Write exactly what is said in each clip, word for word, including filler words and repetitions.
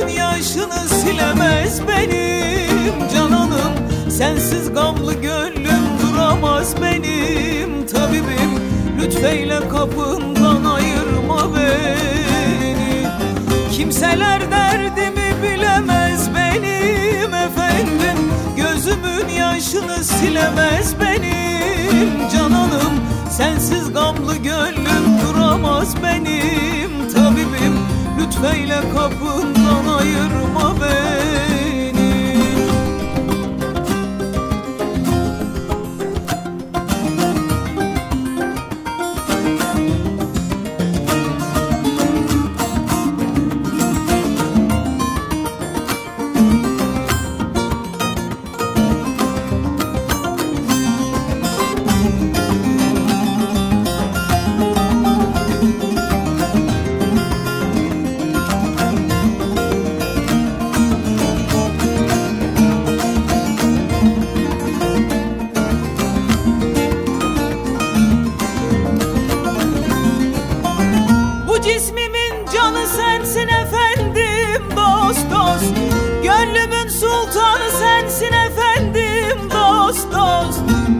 Gözümün yaşını silemez benim cananım. Sensiz gamlı gönlüm duramaz benim tabibim. Lütfeyle kapından ayırma beni. Kimseler derdimi bilemez benim efendim. Gözümün yaşını silemez benim cananım. Sensiz gamlı gönlüm duramaz benim tabibim. Lütfeyle kapından ayırma beni. Cismimin canı sensin efendim, dost dost. Gönlümün sultanı sensin efendim, dost dost.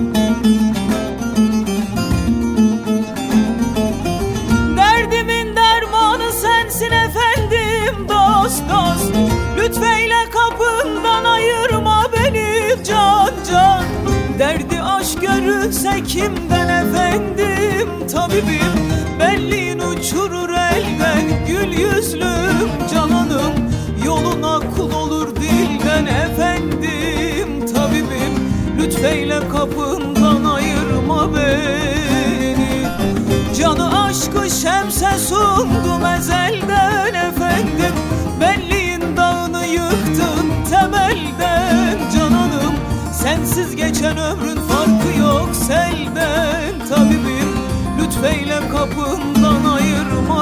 Derdimin dermanı sensin efendim, dost dost. Lütfeyle kapından ayırma beni can can. Derdi aşk görünse kimden efendim tabibim. Belliğin uçurur elden gül yüzlüm cananım. Yoluna kul olur dilden efendim tabibim. Lütfeyle kapından ayırma beni. Canı aşkı şemse sundum ezelden efendim. Belliğin dağını yıktın temelden cananım. Sensiz geçen ömrün farkı yok selden tabibim. Lütfeyle kapından ayırma